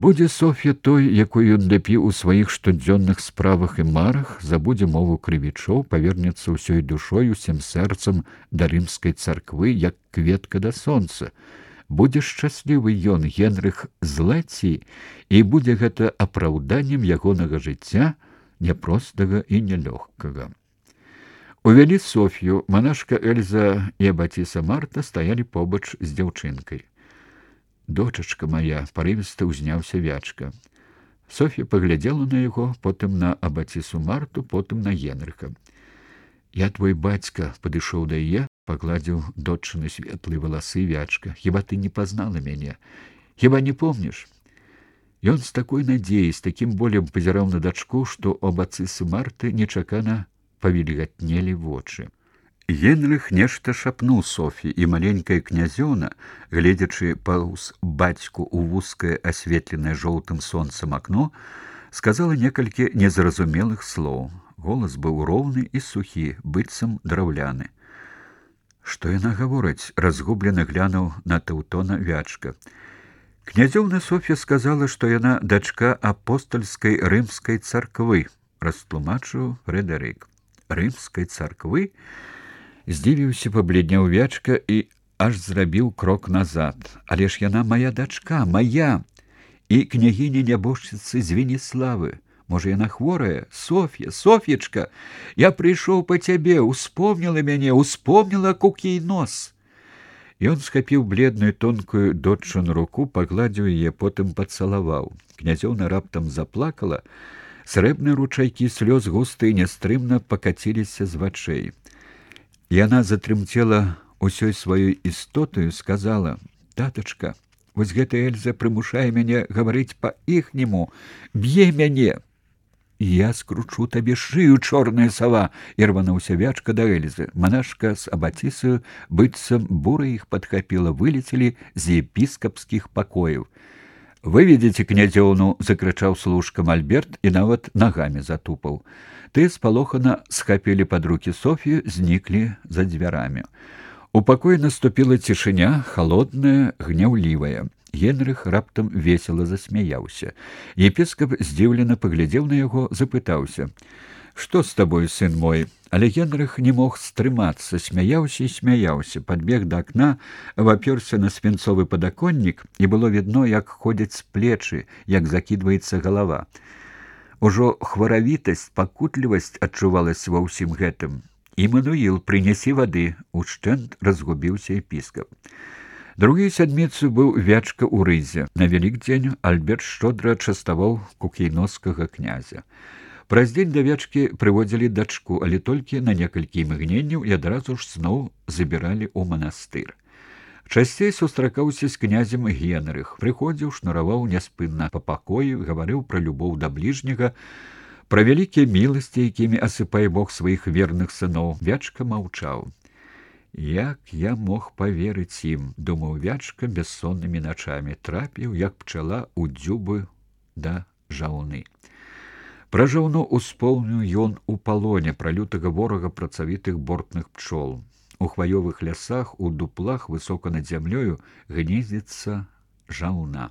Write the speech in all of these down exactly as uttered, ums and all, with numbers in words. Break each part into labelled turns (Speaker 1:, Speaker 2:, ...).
Speaker 1: Будзе Соф'я той, якую ён ляпіў у сваіх штодзённых справах і марах, забудзе мову крывічоў, павернецца ўсёй душой, усім сэрцам да рымскай царквы, як кветка да сонца. Будзе шчаслівы ён, Генрых Злаці, і будзе гэта апраўданнем ягонага жыцця, няпростага і нялёгкага. Увялі Соф'ю, манашка Эльза і абаціса Марта стаялі побач з дзяўчынкай. «Дочачка моя», — порывисто узняўся Вячка. Софья поглядела на яго, потым на абацісу Марту, потым на Генрыха. «Я твой бацька», — падышоў да яе, пагладзіў доччыны светлыя валасы Вячка. «Хіба ты не пазнала мяне? Хіба не помніш?» Ён з такой надзеяй, з такім болем пазіраў на дачку, што у абацысы Марты нечакана павільгатнелі вочы. Генрых нешта шапнуў Соф'і, і маленькая князёўна, гледзячы паўз бацьку ў вузкае асветленае жоўтым сонцам акно, сказала некалькі незразумелых слоў. Голас быў роўны і сухі, быццам драўляны. Што яна гаворыць? Разгублена глянуў на Тэўтона Вячка. Князёўна Соф'я сказала, што яна дачка апостольскай рымскай царквы, растлумачыў Фрэдэрык. Рымскай царквы? Здзівіўся, пабледнеў Вячка і аж зрабіў крок назад. Але ж яна моя дачка, моя, і княгіня нябожчыцы з Венеславы. Можа, яна хворая? Соф'я, Соф'ечка, я прыйшоў па цябе, успомніла мяне, успомніла кукі нос. Ён схапіў бледную тонкую доччыну руку, пагладзіў яе, потым пацалаваў. Князёўна раптам заплакала, срэбныя ручайкі слёз густыя нястрымна пакаціліся з вачэй. Яна затрымцела ўсёй сваёй істотаю, сказала: «Татачка, вось гэта Эльза прымушае мяне гаварыць па-іхняму, б'е мяне». «Я скручу табе шыю, чорная сава!» — ірвануўся Вячка да Эльзы. Манашка з абацісаю быццам бура іх падхапіла, вылецелі з епіскапскіх пакояў. «Выведзіце князёўну!» — закрычаў служкам Альберт і нават нагамі затупаў. Ты спалохана схапілі пад рукі Соф'ю, зніклі за дзвярамі. У пакоі наступіла цішыня, халодная, гняўлівая. Генрых раптам весела засмяяўся. Епіскап здзіўлена паглядзеў на яго, запытаўся: «Што з табой, сын мой?» Але Генрых не мог стрымацца, смяяўся і смяяўся, падбег да акна, абапёрся на свінцовы падаконнік, і было відно, як ходзяць плечы, як закідваецца галава. Ужо хваравітасць, пакутлівасць адчувалася ва ўсім гэтым. «Імануіл, прынясі вады!» — ушчэнт разгубіўся епіскап. Другую сядміцу быў Вячка ў рызе. На Вялікдзень Альберт шчодра частаваў кукейноскага князя. Праз дзень да Вячкі прыводзілі дачку, але толькі на некалькі імгненняў і адразу ж зноў забіралі ў манастыр. Часцей сустракаўся з князем Генрых, прыходзіў, шнураваў няспынна па пакоі, гаварыў пра любоў да бліжняга, пра вялікія міласці, якімі асыпае Бог сваіх верных сыноў. Вячка маўчаў. «Як я мог паверыць ім?» — думаў Вячка бессоннымі начамі, трапіў, як пчала ў дзюбы да жаўны. Пра жаўну успомніў ён у палоне, пра лютага ворага працавітых бортных пчол. У хваёвых лясах, у дуплах, высока над зямлёю гнездзіцца жаўна.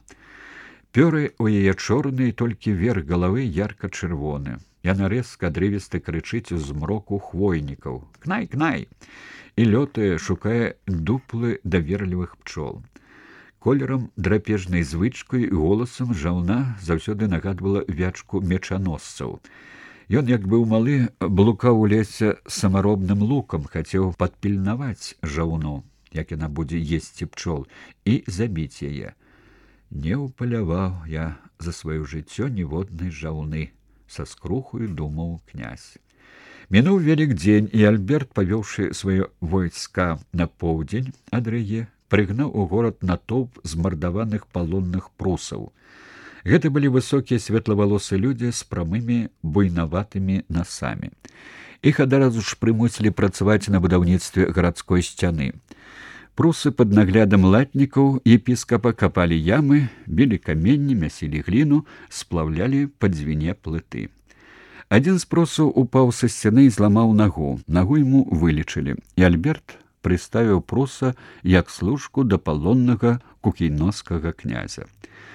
Speaker 1: Пёры у яе чорныя, толькі верх галавы ярка-чырвоны. Яна рэзка адрывіста крычыць у змроку хвойнікаў: «Кнай, кнай!» і лётае, шукае дуплы даверлівых пчол. Колерам, драпежнай звычкай і голасам жаўна заўсёды нагадвала Вячку мечаносцаў. Ён, як быў малы, блукаў у лесе самаробным лукам, хацеў падпільнаваць жаўну, як яна будзе есці пчол, і забіць яе. «Не ўпаляваў я за сваё жыццё ніводнай жаўны», — са скрухаю думаў князь. Мінуў Вялікдзень, і Альберт, павёўшы свае войска на поўдзень ад рэгі, прыгнаў у горад натоўп змардаваных палонных прусаў. Гэта былі высокія светлавалосы людзі з прамымі буйнаватымі насамі. Іх адразу ж прымусілі працаваць на будаўніцтве гарадской сцяны. Прусы пад наглядам латнікаў епіскапа капалі ямы, білі каменні, мясілі гліну, сплаўлялі па дзвіне плыты. Адзін з прусаў упаў са сцяны і зламаў нагу. Нагу яму вылечылі, і Альберт прыставіў пруса як служку да палоннага кукейноскага князя.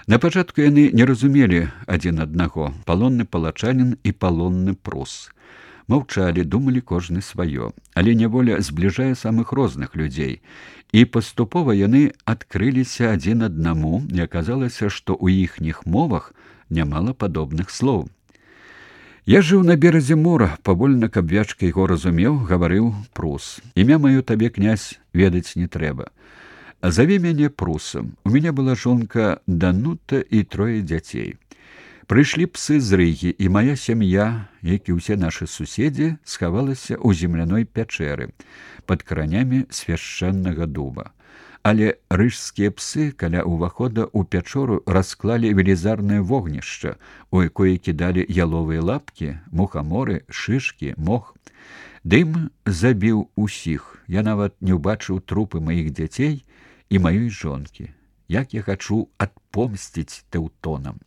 Speaker 1: Напачатку яны не разумелі адзін аднаго: палонны палачанін і палонны прус. Маўчалі, думалі кожны сваё, але няволя збліжае самых розных людзей, і паступова яны адкрыліся адзін аднаму, і аказалася, што ў іхніх мовах нямала падобных слоў. Я жыў на беразе мора, павольна, каб Вячка яго разумеў, гаварыў прус. Імя маё табе, князь, ведаць не трэба. Заві мяне прусам. У мяне была жонка Данута і трое дзяцей. Прыйшлі псы з Рыгі, і моя сям'я, як і ўсе нашы суседзі, схавалася ў земляной пячэры пад каранямі свяшчэннага дуба. Але рыжскія псы каля ўвахода ў пячору расклалі велізарнае вогнішча, у якое кідалі яловыя лапкі, мухаморы, шышкі, мох. Дым забіў усіх. Я нават не ўбачыў трупы маіх дзяцей і маёй жонкі. Як я хачу адпомсціць тэўтонам.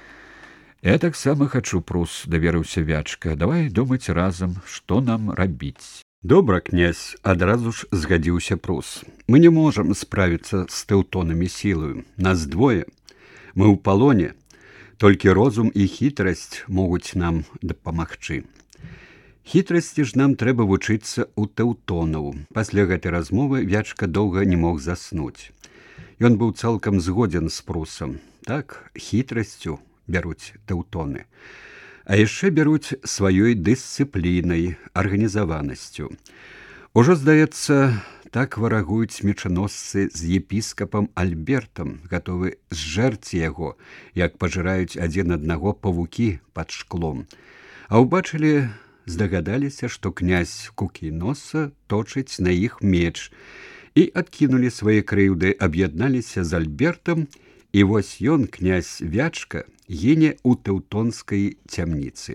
Speaker 1: Я таксама хачу, прус, даверыўся Вячка. Давай думаць разам, што нам рабіць.
Speaker 2: Добра, князь, адразу ж згадзіўся прус. Мы не можам справіцца з тэўтонамі сілаю. Нас двое. Мы ў палоне. Толькі розум і хітрасць могуць нам дапамагчы. Хітрасці ж нам трэба вучыцца ў тэўтонаў. Пасля гэтай размовы Вячка доўга не мог заснуць. Ён быў цалкам згодзен з прусам. Так, хітрасцю бяруць тэўтоны. А яшчэ бяруць сваёй дысцыплінай, арганізаванасцю. Ужо, здаецца, так варагуюць мечаносцы з епіскапам Альбертам, гатовы зжэрці яго, як пажыраюць адзін аднаго павукі пад шклом. А ўбачылі, здагадаліся, што князь Кукіноса точыць на іх меч, і адкінулі свае крыўды, аб'ядналіся з Альбертам, і вось ён, князь Вячка, гіне ў тэўтонскай цямніцы.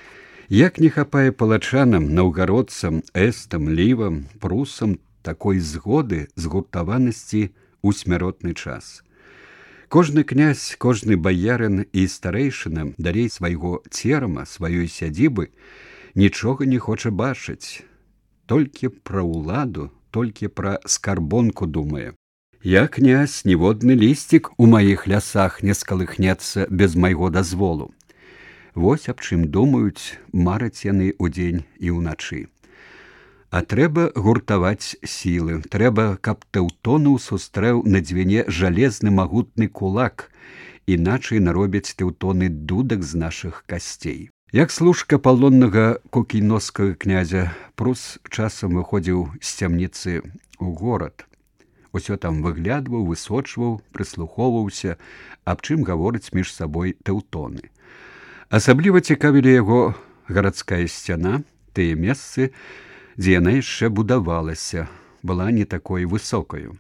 Speaker 2: Як не хапае палачанам, наўгародцам, эстам, лівам, прусам такой згоды, згуртаванасці ў смяротны час. Кожны князь, кожны баярын і старэйшына далей свайго церама, сваёй сядзібы нічога не хоча бачыць. Толькі пра ўладу, толькі пра скарбонку думае. Я, князь, ніводны лісцік у маіх лясах не скалыхнецца без майго дазволу. Вось аб чым думаюць, мараць яны ўдзень і ўначы. А трэба гуртаваць сілы, трэба, каб тэўтонаў сустрэў на дзвяне жалезны магутны кулак, іначай наробяць тэўтоны дудак з нашых касцей. Як служка палоннага кукіноскага князя, прус часам выходзіў з цямніцы ў горад. Усё там выглядваў, высочваў, прыслухоўваўся, аб чым гавораць між сабой тэўтоны. Асабліва цікавілі яго гарадская сцяна, тыя месцы, дзе яна яшчэ будавалася, была не такой высокаю.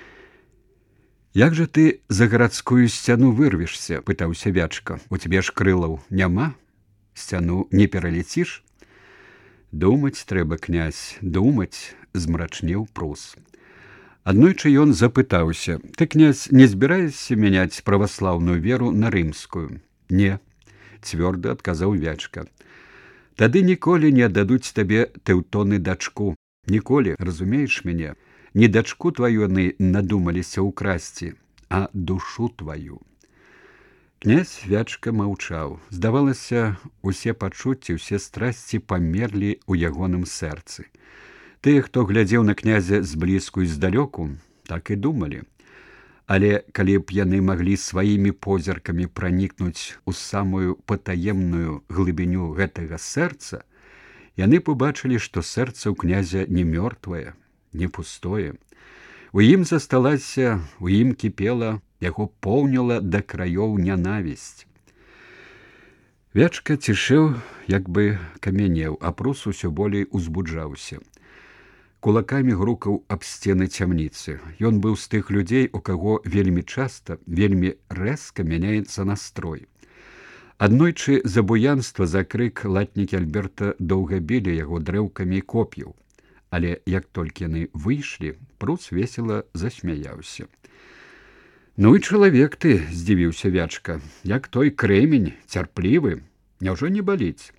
Speaker 2: «Як жа ты за гарадскую сцяну вырвешся?» – пытаўся Вячка. «У цябе ж крылаў няма? Сцяну не пералеціш?» «Думаць трэба, князь, думаць», – змрачнеў прус. Аднойчы ён запытаўся: «Ты, князь, не збіраешся мяняць праваслаўную веру на рымскую?» «Не», – цвёрда адказаў Вячка. «Тады ніколі не аддадуць табе тэўтоны дачку. Ніколі, разумееш мяне, не дачку тваю яны надумаліся ўкрасці, а душу тваю». Князь Вячка маўчаў. Здавалася, усе пачуцці, усе страсці памерлі ў ягоным сэрцы. Тыя, хто глядзеў на князя зблізку і здалёку, так і думалі. Але калі б яны маглі сваімі позіркамі пранікнуць у самую патаемную глыбіню гэтага сэрца, яны побачылі, што сэрца ў князя не мёртвае, не пустое. У ім засталася, у ім кіпела, яго поўніла да краёў нянавісць. Вячка цішэў, як бы камянеў, а прус усё болей узбуджаўся. Кулакамі грукаў аб сцены цямніцы. Ён быў з тых людзей, у каго вельмі часта, вельмі рэзка мяняецца настрой. Аднойчы за буянства, за крык латнікі Альберта доўга білі яго дрэўкамі коп'яў. Але як толькі яны выйшлі, прус весела засмяяўся. «Ну і чалавек ты», – здзівіўся Вячка, – «як той крэмень, цярплівы, няўжо не баліць?»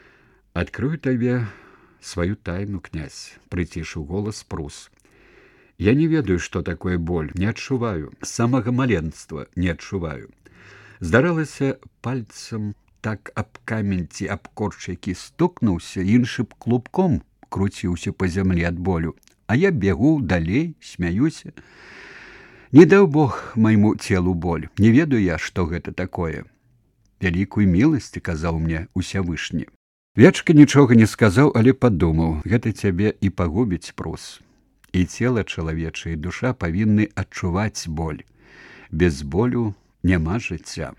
Speaker 2: «Адкрою табе сваю тайну, князь», – прыцішыў голас прус. Я не ведаю, што такое боль, не адчуваю, з самага маленства не адчуваю. Здаралася пальцам так аб камень ці аб корч, які стукнуўся, іншы б клубком круціўся па зямлі ад болю, а я бегу далей, смяюся. Не даў Бог майму целу боль, не ведаю я, што гэта такое. Вялікую міласць казаў мне Усявышні. Вечка нічога не сказаў, але падумаў, гэта цябе і пагубіць, Прус. І цела чалавечае, душа павінны адчуваць боль. Без болю няма жыцця.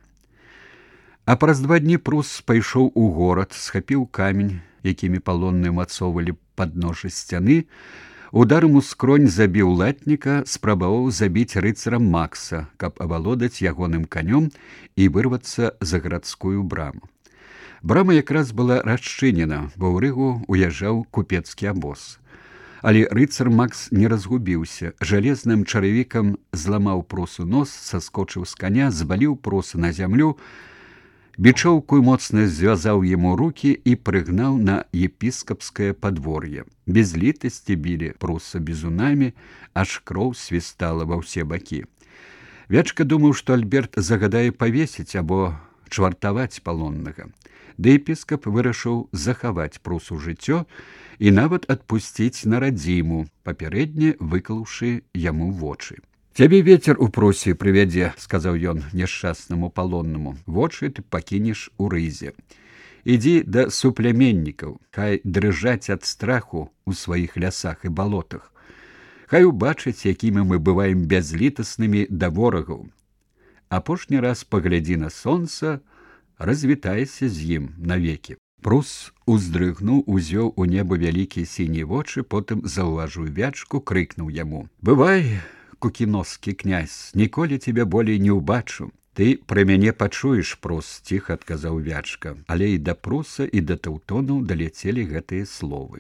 Speaker 2: А праз два дні Прус пайшоў у горад, схапіў камень, якімі палонныя мацоўвалі падножжа сцяны, ударам у скронь забіў латніка, спрабаваў забіць рыцара Макса, каб авалодаць ягоным канём і вырвацца за гарадскую браму. Брама якраз была расчынена, бо ў Рыгу уязджаў купецкі абоз. Але рыцар Макс не разгубіўся, жалезным чаравікам зламаў Прусу нос, саскочыў з каня, зваліў Пруса на зямлю, бічоўкую моцна звязаў яму рукі і прыгнаў на епіскапскае падвор'е. Без літасці білі Пруса бізунамі, аж кроў свістала ва ўсе бакі. Вячка думаў, што Альберт загадае павесіць або чвартаваць палоннага. Ды епіскап вырашыў захаваць Прусу жыццё і нават адпусціць на радзіму, папярэдне выкалаўшы яму вочы. «Цябе ветер у Прусе прывядзе», — сказаў ён няшчаснаму палоннаму. «Вочы ты пакінеш у Рызе. Ідзі да супляменнікаў, хай дрыжаць ад страху ў сваіх лясах і балотах. Хай убачаць, якімі мы бываем бязлітаснымі да ворагаў. Апошні раз паглядзі на сонца, развітайся з ім навекі». Прус уздрыгнуў, узёў у неба вялікія сінія вочы, потым заўважыў Вячку, крыкнуў яму: «Бывай, кукіноскі князь, ніколі цябе болей не ўбачу. Ты пра мяне пачуеш, Прус», — ціха адказаў Вячка. Але і да Пруса, і да Тэўтонаў даляцелі гэтыя словы.